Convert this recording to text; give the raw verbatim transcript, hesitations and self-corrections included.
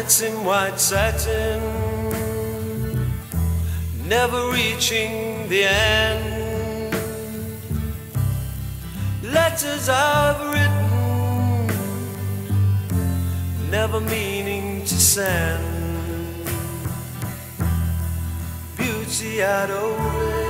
nights in white satin, never reaching the end. Letters I've written, never meaning to send. Beauty I'd always